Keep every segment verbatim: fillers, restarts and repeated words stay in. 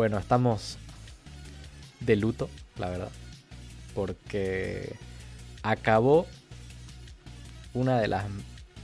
bueno, estamos de luto, la verdad, porque acabó una de las,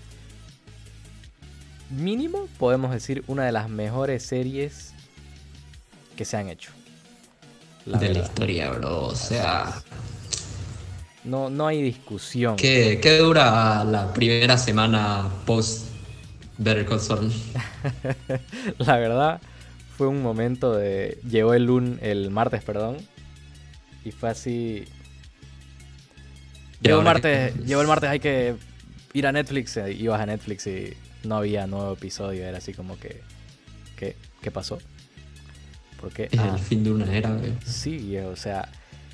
mínimo podemos decir, una de las mejores series que se han hecho. La de verdad. La historia, bro, o sea... No, no hay discusión. ¿Qué, ¿Qué dura la primera semana post Better Call Saul? La verdad, fue un momento de... Llegó el, lun, el martes, perdón, y fue así... Llegó el martes, llegó el martes, hay que ir a Netflix. Ibas a Netflix y no había nuevo episodio. Era así como que... ¿Qué, qué pasó? Porque, es ah, el fin de una era, güey. Sí, o sea...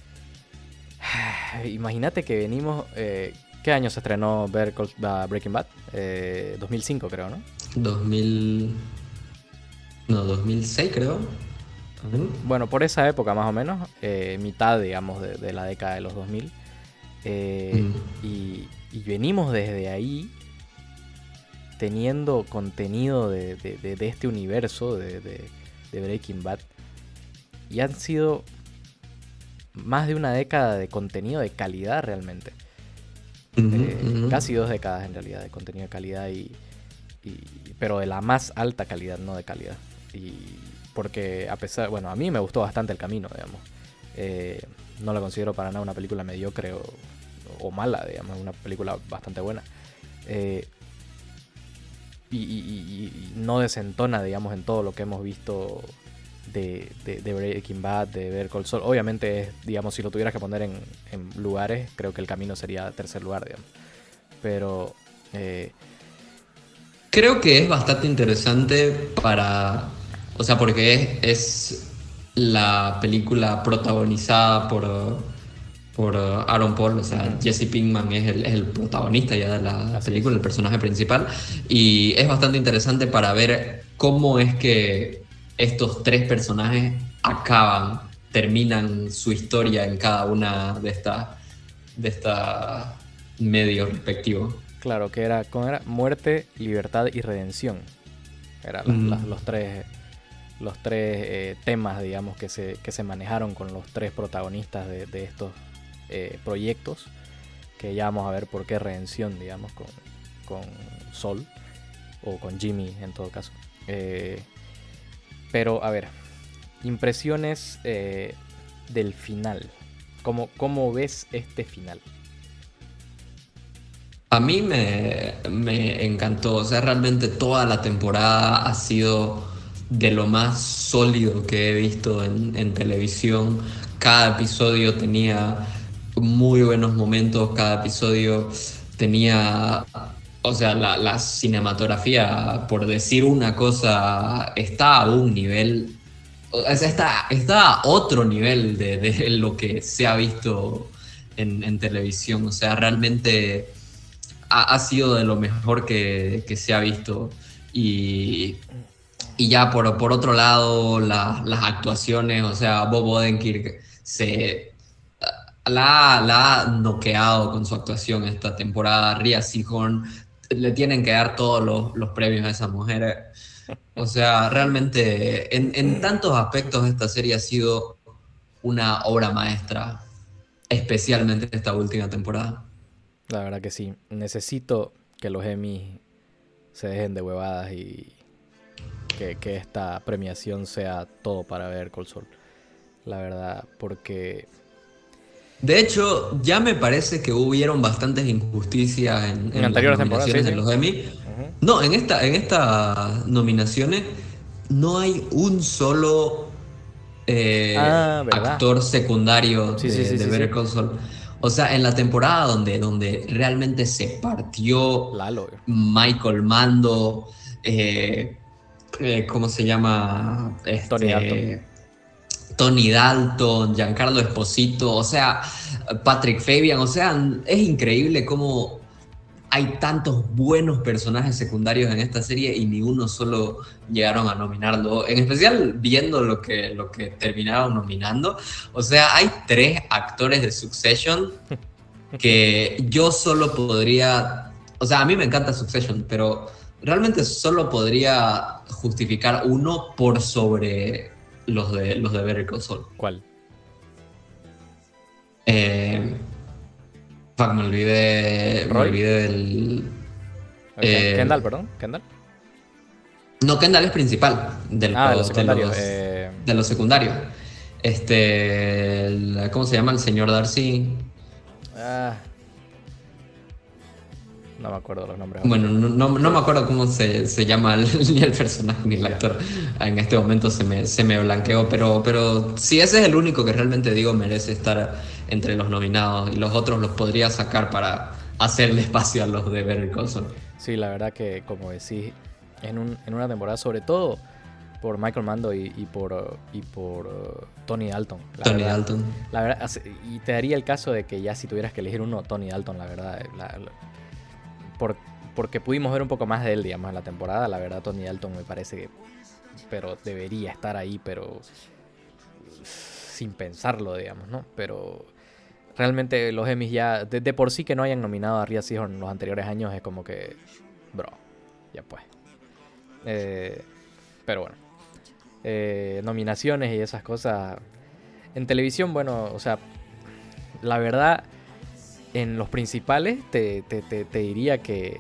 Imagínate que venimos... Eh, ¿Qué año se estrenó Better Call, uh, Breaking Bad? Eh, dos mil cinco, creo, ¿no? dos mil... No, dos mil seis, creo. Uh-huh. Bueno, por esa época más o menos. Eh, mitad, digamos, de, de la década de los dos mil. Eh, mm. y, y venimos desde ahí teniendo contenido de, de, de, de este universo de, de, de Breaking Bad. Y han sido... más de una década de contenido de calidad realmente. Uh-huh, eh, uh-huh. Casi dos décadas en realidad de contenido de calidad, y, y pero de la más alta calidad, no de calidad. Y porque a pesar, bueno, a mí me gustó bastante El Camino, digamos. Eh, no la considero para nada una película mediocre o, o mala, digamos, una película bastante buena. Eh, y, y, y, y no desentona, digamos, en todo lo que hemos visto De, de, de Breaking Bad, de Better Call Saul. Obviamente, digamos, si lo tuvieras que poner en, en lugares, creo que El Camino sería tercer lugar, digamos. Pero eh... creo que es bastante interesante para... O sea, porque es, es la película protagonizada por, por Aaron Paul. O sea, uh-huh. Jesse Pinkman es el, es el protagonista ya de la Así película, es. El personaje principal. Y es bastante interesante para ver cómo es que estos tres personajes acaban, terminan su historia en cada una de estas de esta medios respectivos. Claro, que era, ¿cómo era? Muerte, libertad y redención. Eran mm. la, los tres, los tres eh, temas, digamos, que se, que se manejaron con los tres protagonistas de, de estos eh, proyectos. Que ya vamos a ver por qué redención, digamos, con, con Sol o con Jimmy en todo caso. Eh, Pero, a ver, impresiones eh, del final. ¿Cómo, ¿Cómo ves este final? A mí me, me encantó. O sea, realmente toda la temporada ha sido de lo más sólido que he visto en, en televisión. Cada episodio tenía muy buenos momentos. Cada episodio tenía... O sea, la, la cinematografía, por decir una cosa, está a un nivel, o sea, está, está a otro nivel de, de lo que se ha visto en, en televisión. O sea, realmente ha, ha sido de lo mejor que, que se ha visto. Y, y ya por, por otro lado, la, las actuaciones, o sea, Bob Odenkirk se... La, la ha noqueado con su actuación esta temporada. Rhea Seehorn, le tienen que dar todos los, los premios a esa mujer. O sea, realmente en, en tantos aspectos esta serie ha sido una obra maestra, especialmente esta última temporada. La verdad que sí. Necesito que los Emmy se dejen de huevadas y que, que esta premiación sea todo para Better Call Saul. La verdad, porque... De hecho, ya me parece que hubieron bastantes injusticias en, en, en anteriores las nominaciones temporadas, sí, de sí. los Emmy. Uh-huh. No, en esta, en estas nominaciones no hay un solo eh, ah, actor secundario sí, de, sí, sí, de sí, Better sí. Call Saul. O sea, en la temporada donde, donde realmente se partió Lalo. Michael Mando, eh, eh, ¿cómo se llama? Este, Tony Dalton. Tony Dalton, Giancarlo Esposito, o sea, Patrick Fabian, o sea, es increíble cómo hay tantos buenos personajes secundarios en esta serie y ni uno solo llegaron a nominarlo. En especial viendo lo que, lo que terminaron nominando. O sea, hay tres actores de Succession que yo solo podría... O sea, a mí me encanta Succession, pero realmente solo podría justificar uno por sobre... los de, los de Better Call Saul. ¿Cuál? Eh, fuck, me olvidé, me ¿Roy? olvidé del... Okay. eh, Kendall, perdón. ¿Kendall? no, Kendall es principal de Ah, de los los, de secundarios. los, Eh... de los secundarios. Este, el- ¿cómo se llama? El señor Darcy. Ah, no me acuerdo los nombres Bueno, ahorita. no, no, no me acuerdo cómo se, se llama el, ni el personaje ni el Ya. actor. En este momento se me, se me blanqueó, pero, pero sí, ese es el único que realmente digo merece estar entre los nominados. Y los otros los podría sacar para hacerle espacio a los de Better Call Saul. Sí, la verdad que, como decís, en, un, en una temporada, sobre todo por Michael Mando y, y por, uh, y por uh, Tony Dalton. La Tony verdad, Dalton. La verdad, hace- y te daría el caso de que ya si tuvieras que elegir uno, Tony Dalton, la verdad. eh, La, la- por, porque pudimos ver un poco más de él, digamos, en la temporada. La verdad, Tony Dalton me parece que pero debería estar ahí, pero sin pensarlo, digamos, ¿no? Pero realmente los Emmys ya, de, de por sí que no hayan nominado a Rhea Seehorn en los anteriores años, es como que, bro, ya pues. Eh, pero bueno, eh, nominaciones y esas cosas. En televisión, bueno, o sea, la verdad, en los principales te, te, te, te diría que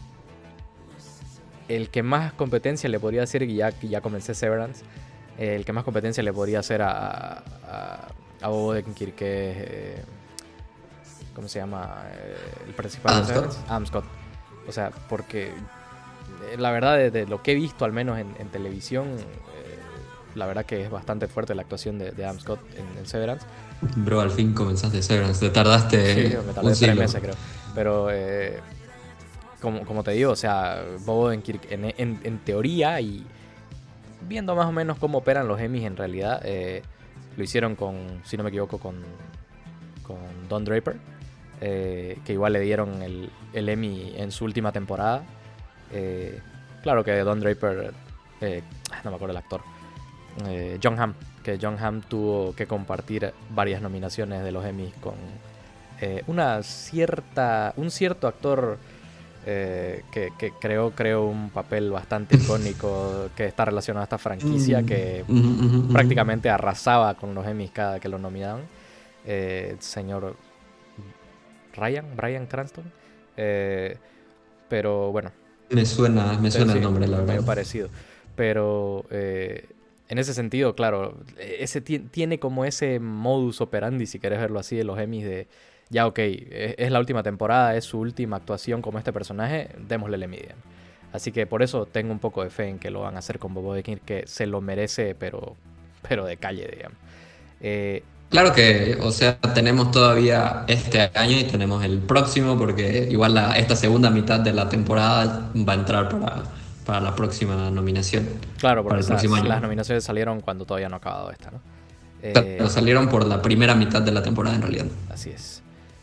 el que más competencia le podría hacer, y ya, ya comencé Severance, eh, el que más competencia le podría hacer a, a, a Bob Odenkirk, que es, eh, ¿cómo se llama? Eh, el principal Adam de Severance, Adam Scott. O sea, porque eh, la verdad, de, de lo que he visto, al menos en, en televisión, eh, la verdad que es bastante fuerte la actuación de, de Adam Scott en, en Severance. Bro, al fin comenzaste Severance. Te tardaste Sí, me tardé un tres siglo. meses, creo. Pero, eh, como, como te digo, o sea, Bob Odenkirk, en, en, en teoría y viendo más o menos cómo operan los Emmys en realidad, eh, lo hicieron con, si no me equivoco, con, con Don Draper, eh, que igual le dieron el, el Emmy en su última temporada. Eh, claro que Don Draper, eh, no me acuerdo el actor, eh, Jon Hamm, que Jon Hamm tuvo que compartir varias nominaciones de los Emmys con eh, una cierta, un cierto actor eh, que, que creó, creó un papel bastante icónico que está relacionado a esta franquicia, que Mm, mm, mm, mm. prácticamente arrasaba con los Emmys cada que lo nominaban. Eh, el señor Ryan, Bryan Cranston. Eh, pero bueno, Me suena, me suena sí, el nombre, la medio verdad. parecido. Pero eh, en ese sentido, claro, ese ti- tiene como ese modus operandi, si querés verlo así, de los Emmys de, ya ok, es, es la última temporada, es su última actuación como este personaje, démosle el Emmy, digamos. Así que por eso tengo un poco de fe en que lo van a hacer con Bob Odenkirk, que se lo merece, pero, pero de calle, digamos. Eh, Claro que, o sea, tenemos todavía este año y tenemos el próximo, porque igual la, esta segunda mitad de la temporada va a entrar para, para la próxima nominación, claro, para porque el próximo esas, año. las nominaciones salieron cuando todavía no ha acabado esta, ¿no? Eh, Pero salieron por la primera mitad de la temporada en realidad. Así es.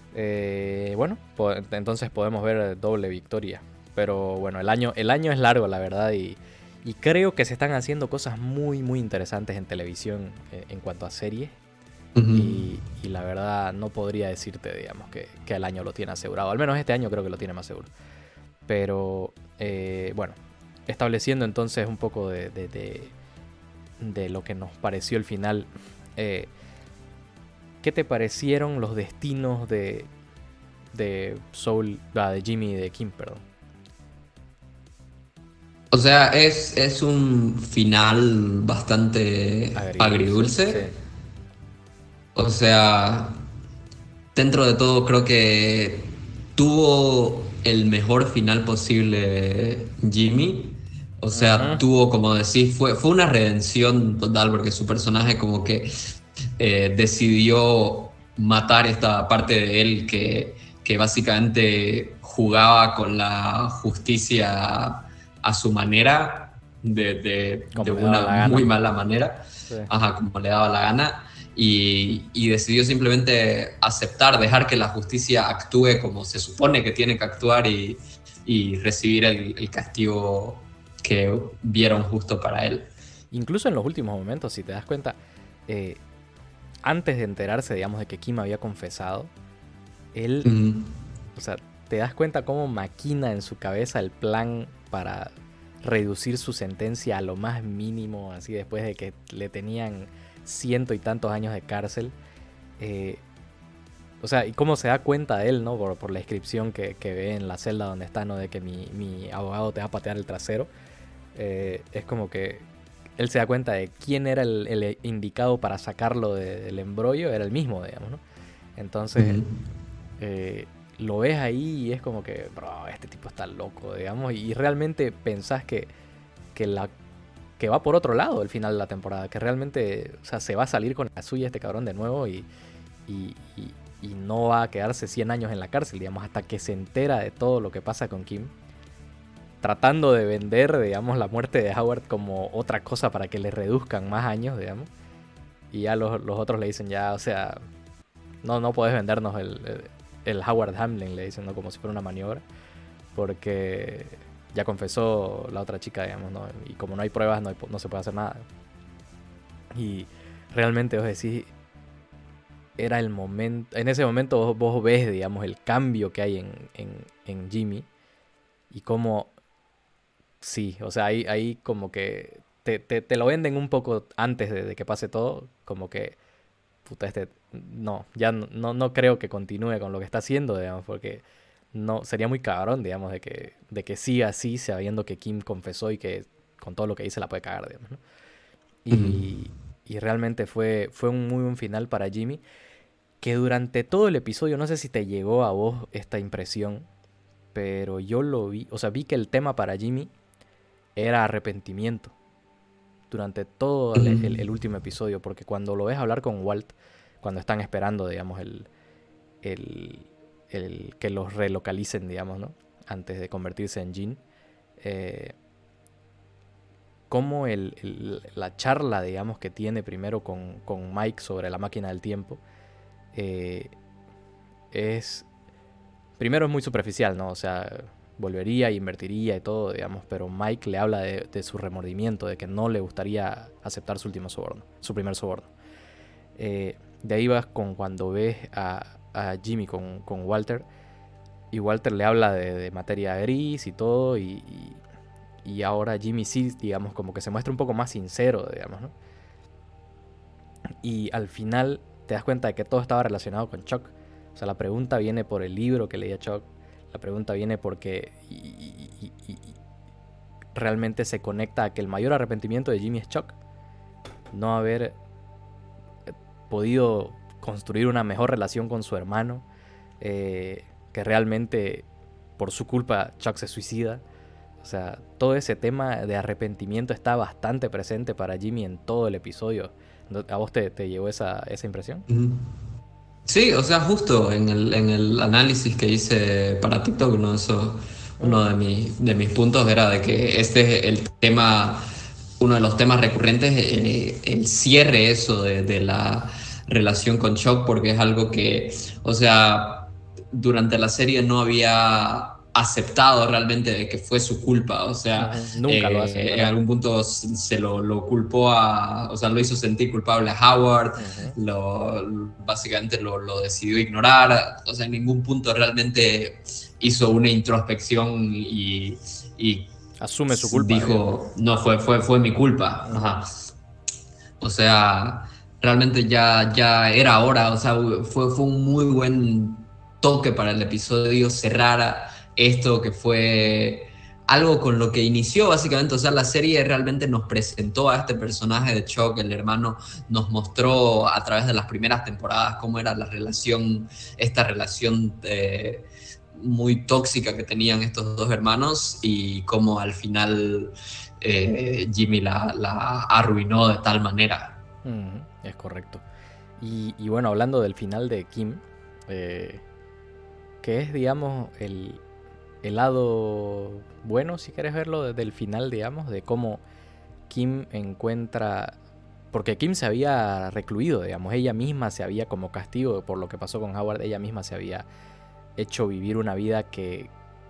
Eh, bueno, po- entonces podemos ver doble victoria. Pero bueno, el año, el año es largo, la verdad, y, y creo que se están haciendo cosas muy, muy interesantes en televisión eh, en cuanto a series. Ujú. Y, y la verdad no podría decirte, digamos, que, que el año lo tiene asegurado. Al menos este año creo que lo tiene más seguro. Pero eh, bueno, estableciendo entonces un poco de, de, de, de lo que nos pareció el final. Eh, ¿Qué te parecieron los destinos de, de Soul, ah, de Jimmy y de Kim, perdón? O sea, es, es un final bastante Agridulce, agridulce. sí. O sea, dentro de todo creo que tuvo el mejor final posible Jimmy. O sea, Ujú. tuvo, como decís, fue, fue una redención total porque su personaje como que eh, decidió matar esta parte de él que, que básicamente jugaba con la justicia a su manera, de, de, Como de le daba una la gana. muy mala manera, Sí. ajá, como le daba la gana. Y, y decidió simplemente aceptar, dejar que la justicia actúe como se supone que tiene que actuar y, y recibir el, el castigo que vieron justo para él. Incluso en los últimos momentos, si te das cuenta, eh, antes de enterarse, digamos, de que Kim había confesado, él, Mm. o sea, te das cuenta cómo maquina en su cabeza el plan para reducir su sentencia a lo más mínimo, así después de que le tenían ciento y tantos años de cárcel. Eh, o sea, y cómo se da cuenta él, ¿no? Por, por la descripción que, que ve en la celda donde está, ¿no? De que mi, mi abogado te va a patear el trasero. Eh, es como que él se da cuenta de quién era el, el indicado para sacarlo de, del embrollo, era el mismo, digamos, ¿no? Entonces, uh-huh. eh, lo ves ahí y es como que, bro, este tipo está loco, digamos, y realmente pensás que, que, la, que va por otro lado el final de la temporada, que realmente, o sea, se va a salir con la suya este cabrón de nuevo y, y, y, y no va a quedarse cien años en la cárcel, digamos, hasta que se entera de todo lo que pasa con Kim, tratando de vender, digamos, la muerte de Howard como otra cosa para que le reduzcan más años, digamos, y ya los, los otros le dicen ya, o sea, no, no podés vendernos el, el, el Howard Hamlin, le dicen, ¿no? Como si fuera una maniobra, porque ya confesó la otra chica, digamos, ¿no? Y como no hay pruebas, no, hay, no se puede hacer nada. Y realmente os decís, era el momento, en ese momento vos, vos ves, digamos, el cambio que hay en, en, en Jimmy y cómo, sí, o sea, ahí, ahí como que te, te, te lo venden un poco antes de, de que pase todo, como que, puta, este, no, ya no, no creo que continúe con lo que está haciendo, digamos, porque no, sería muy cabrón, digamos, de que, de que siga así, sabiendo que Kim confesó y que con todo lo que dice la puede cagar, digamos, ¿no? Y, uh-huh. y realmente fue, fue un muy buen final para Jimmy, que durante todo el episodio, no sé si te llegó a vos esta impresión, pero yo lo vi, o sea, vi que el tema para Jimmy era arrepentimiento durante todo el, el, el último episodio, porque cuando lo ves hablar con Walt, cuando están esperando, digamos, el, el, el que los relocalicen, digamos, ¿no? Antes de convertirse en Jean, eh, como el, el, la charla, digamos, que tiene primero con, con Mike sobre la máquina del tiempo, eh, es, primero es muy superficial, ¿no? O sea, volvería, invertiría y todo, digamos, pero Mike le habla de, de su remordimiento, de que no le gustaría aceptar su último soborno, su primer soborno. Eh, de ahí vas con cuando ves a, a Jimmy con, con Walter, y Walter le habla de, de materia gris y todo, y, y, y ahora Jimmy sí, digamos, como que se muestra un poco más sincero, digamos, ¿no? Y al final te das cuenta de que todo estaba relacionado con Chuck. O sea, la pregunta viene por el libro que leía Chuck. La pregunta viene porque y, y, y, y realmente se conecta a que el mayor arrepentimiento de Jimmy es Chuck. No haber podido construir una mejor relación con su hermano. Eh, que realmente por su culpa Chuck se suicida. O sea, todo ese tema de arrepentimiento está bastante presente para Jimmy en todo el episodio. ¿A vos te, te llevó esa, esa impresión? Sí, o sea, justo en el, en el análisis que hice para TikTok, ¿no? Eso, uno de, mi, de mis puntos era de que este es el tema, uno de los temas recurrentes, el, el cierre eso de, de la relación con Chuck, porque es algo que, o sea, durante la serie no había aceptado realmente de que fue su culpa, o sea, uh-huh. Nunca eh, lo hace, en algún punto se lo, lo culpó a, o sea, lo hizo sentir culpable a Howard, uh-huh. lo, básicamente lo, lo decidió ignorar, o sea, en ningún punto realmente hizo una introspección y, y asume su culpa. Dijo, no, fue, fue, fue mi culpa, uh-huh. Ajá. O sea, realmente ya, ya era hora, o sea, fue, fue un muy buen toque para el episodio, cerrar esto que fue algo con lo que inició básicamente, o sea, la serie realmente nos presentó a este personaje de Chuck, el hermano, nos mostró a través de las primeras temporadas cómo era la relación, esta relación eh, muy tóxica que tenían estos dos hermanos y cómo al final eh, Jimmy la, la arruinó de tal manera. Mm, es correcto. Y, y bueno, hablando del final de Kim, eh, que es, digamos, el, el lado bueno, si quieres verlo, desde el final, digamos, de cómo Kim encuentra... Porque Kim se había recluido, digamos, ella misma se había, como castigo por lo que pasó con Howard, ella misma se había hecho vivir una vida que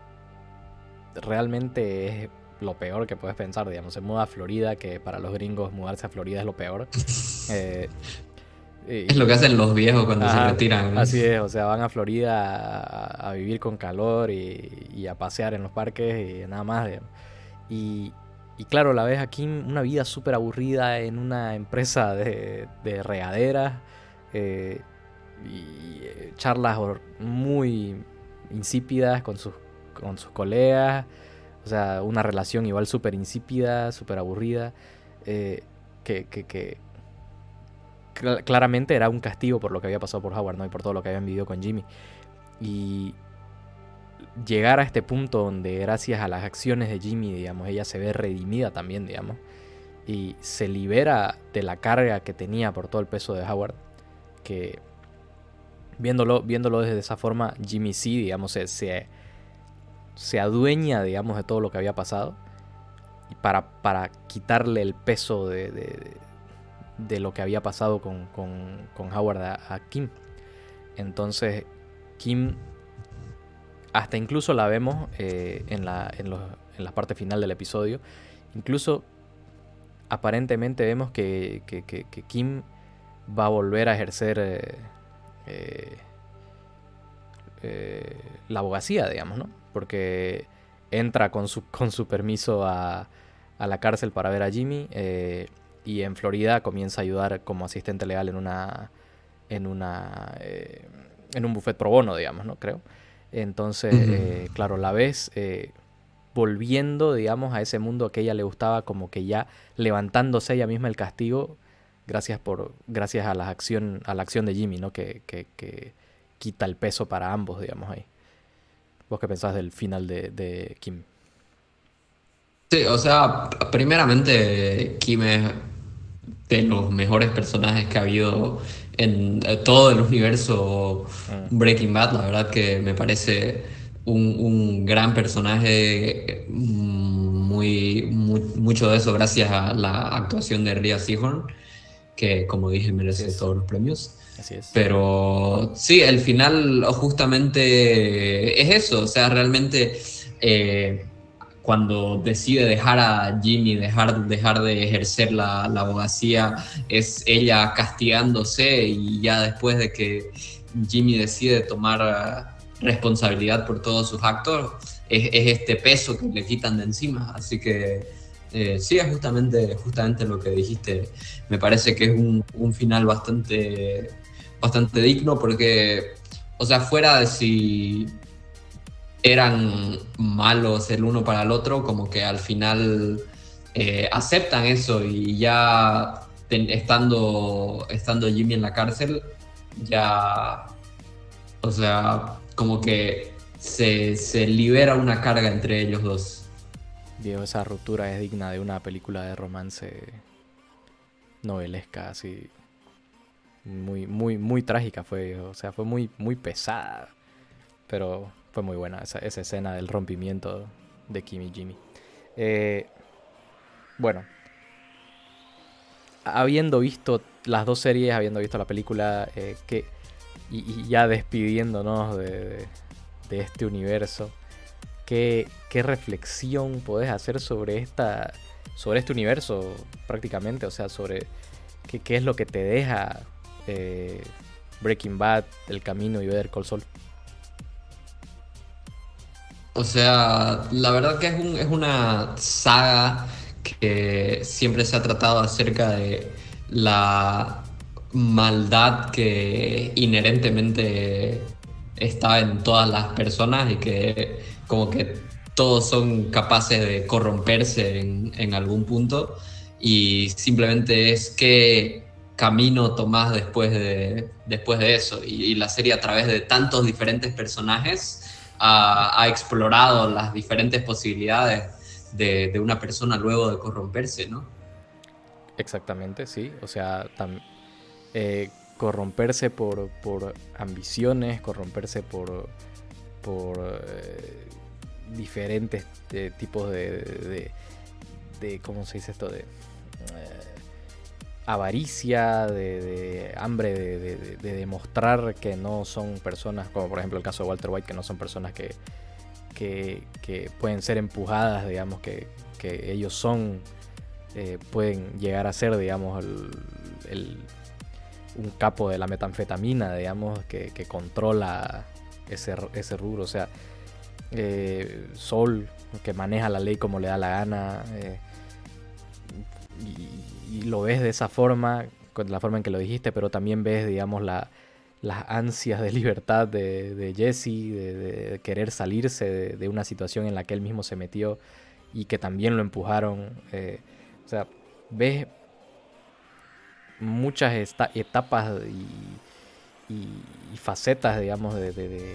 realmente es lo peor que puedes pensar, digamos. Se muda a Florida, que para los gringos mudarse a Florida es lo peor. Eh, es lo que hacen los viejos cuando ajá, se retiran, ¿no? Así es, o sea, van a Florida a, a vivir con calor y, y a pasear en los parques y nada más, digamos. Y, y claro, la ves aquí una vida súper aburrida en una empresa de, de regaderas, eh, y eh, charlas muy insípidas con sus, con sus colegas, o sea, una relación igual súper insípida, súper aburrida, eh, que, que, que cl- claramente era un castigo por lo que había pasado por Howard, ¿no? Y por todo lo que habían vivido con Jimmy. Y llegar a este punto donde gracias a las acciones de Jimmy, digamos, ella se ve redimida también, digamos, y se libera de la carga que tenía por todo el peso de Howard, que viéndolo, viéndolo desde esa forma, Jimmy sí, digamos, se, se, se adueña, digamos, de todo lo que había pasado, y para, para quitarle el peso de, de, de lo que había pasado con, con, con Howard a, a Kim. Entonces Kim, hasta incluso la vemos eh, en, la, en, los, en la parte final del episodio, incluso aparentemente vemos que, que, que, que Kim va a volver a ejercer eh, eh, eh, la abogacía, digamos, ¿no? Porque entra con su, con su permiso a, a la cárcel para ver a Jimmy, eh, y en Florida comienza a ayudar como asistente legal en una en una eh, en un buffet pro bono, digamos, ¿no? Creo. Entonces, uh-huh. eh, claro, la ves eh, volviendo, digamos, a ese mundo que a ella le gustaba, como que ya levantándose ella misma el castigo gracias por gracias a la acción a la acción de Jimmy, ¿no? Que, que, que quita el peso para ambos, digamos, ahí. ¿Vos qué pensás del final de, de Kim? Sí, o sea, primeramente Kim es de los mejores personajes que ha habido en todo el universo mm. Breaking Bad. La verdad que me parece un, un gran personaje, muy, muy mucho de eso gracias a la actuación de Rhea Seehorn, que como dije merece todos los premios. Así es. Pero sí, el final justamente es eso, o sea, realmente eh, cuando decide dejar a Jimmy, dejar, dejar de ejercer la, la abogacía, es ella castigándose, y ya después de que Jimmy decide tomar responsabilidad por todos sus actos, es, es este peso que le quitan de encima. Así que eh, sí, es justamente, justamente lo que dijiste. Me parece que es un, un final bastante, bastante digno, porque, o sea, fuera de si eran malos el uno para el otro, como que al final eh, aceptan eso, y ya ten, estando, estando Jimmy en la cárcel, ya, o sea, como que se, se libera una carga entre ellos dos. Diego, esa ruptura es digna de una película de romance novelesca, así, muy, muy, muy trágica fue, o sea, fue muy, muy pesada, pero fue muy buena esa, esa escena del rompimiento de Kim y Jimmy. Eh, bueno, habiendo visto las dos series, habiendo visto la película, eh, que, y, y ya despidiéndonos de, de, de este universo, ¿qué, qué reflexión podés hacer sobre esta, sobre este universo prácticamente? O sea, sobre qué, qué es lo que te deja eh, Breaking Bad, El Camino y Better Call Saul. O sea, la verdad que es, un, es una saga que siempre se ha tratado acerca de la maldad que inherentemente está en todas las personas, y que como que todos son capaces de corromperse en, en algún punto, y simplemente es qué camino tomás después de, después de eso. Y, y la serie, a través de tantos diferentes personajes, Ha, ha explorado las diferentes posibilidades de, de una persona luego de corromperse, ¿no? Exactamente, sí. O sea, tam, eh, corromperse por, por ambiciones, corromperse por, por eh, diferentes eh, tipos de, de, de, ¿cómo se dice esto? De eh, avaricia, de, de hambre de, de, de, de demostrar que no son personas, como por ejemplo el caso de Walter White, que no son personas que, que, que pueden ser empujadas, digamos, que, que ellos son, eh, pueden llegar a ser, digamos, el, el, un capo de la metanfetamina, digamos, que, que controla ese, ese rubro. O sea, Eh, Saul, que maneja la ley como le da la gana. Eh, y, y lo ves de esa forma, con la forma en que lo dijiste, pero también ves, digamos, la, las ansias de libertad de, de Jesse, de, de querer salirse de, de una situación en la que él mismo se metió y que también lo empujaron. Eh, o sea, ves muchas esta- etapas y, y, y facetas, digamos, de, de, de,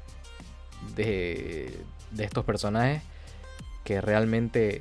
de, de estos personajes que realmente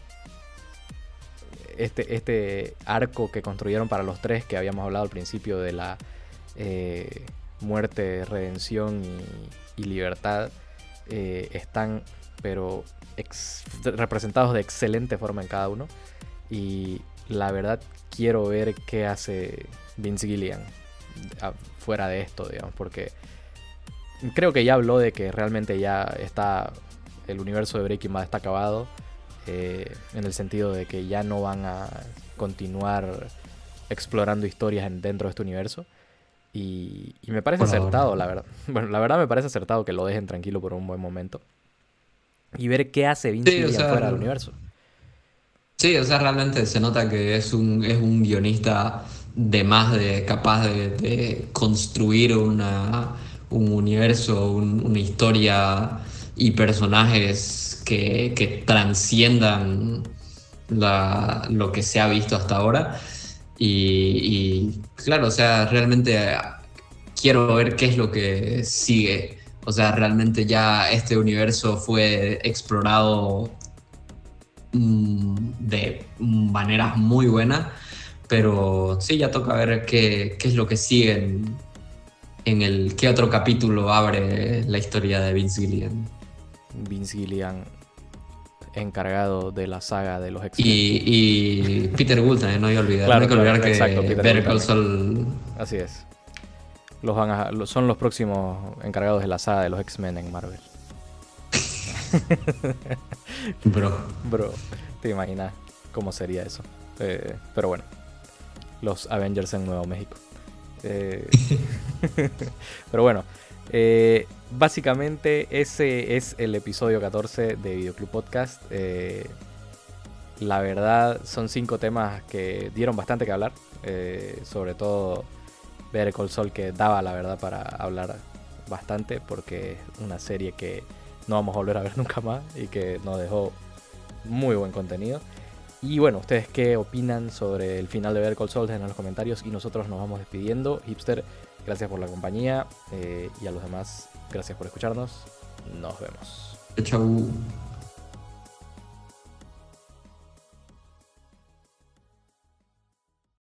este, este arco que construyeron para los tres, que habíamos hablado al principio de la eh, muerte, redención y, y libertad, eh, están pero ex- representados de excelente forma en cada uno. Y la verdad quiero ver qué hace Vince Gilligan fuera de esto, digamos, porque creo que ya habló de que realmente ya está, el universo de Breaking Bad está acabado, eh, en el sentido de que ya no van a continuar explorando historias en, dentro de este universo. Y, y me parece Por ahora. acertado, la verdad. Bueno, la verdad me parece acertado que lo dejen tranquilo por un buen momento. Y ver qué hace Vince Sí, o Gilligan sea, fuera del universo. sí, o sea, realmente se nota que es un, es un guionista de más de capaz de, de construir una, un universo, un- una historia y personajes que, que transciendan la- lo que se ha visto hasta ahora. Y, y, claro, o sea, realmente eh, quiero ver qué es lo que sigue. O sea, realmente ya este universo fue explorado mm, de maneras muy buenas, pero sí, ya toca ver qué, qué es lo que sigue en, en el qué otro capítulo abre la historia de Vince Gilligan. Vince Gilligan, encargado de la saga de los X-Men. Y, y Peter Gould también, no hay que olvidar. No hay Claro, que claro, olvidar exacto, que Peter Better Gould Call también. Saul. Así es. Los van a, los- son los próximos encargados de la saga de los X-Men en Marvel. Bro. Bro, te imaginas cómo sería eso. Eh, pero bueno, los Avengers en Nuevo México. Eh, pero bueno, eh, básicamente ese es el episodio catorce de Videoclub Podcast. Eh, la verdad son cinco temas que dieron bastante que hablar. Eh, sobre todo Better Call Saul, que daba la verdad para hablar bastante, porque es una serie que no vamos a volver a ver nunca más y que nos dejó muy buen contenido. Y bueno, ¿ustedes qué opinan sobre el final de Better Call Saul? Dejen en los comentarios y nosotros nos vamos despidiendo. Hipster, gracias por la compañía, eh, y a los demás, gracias por escucharnos. Nos vemos. Chau.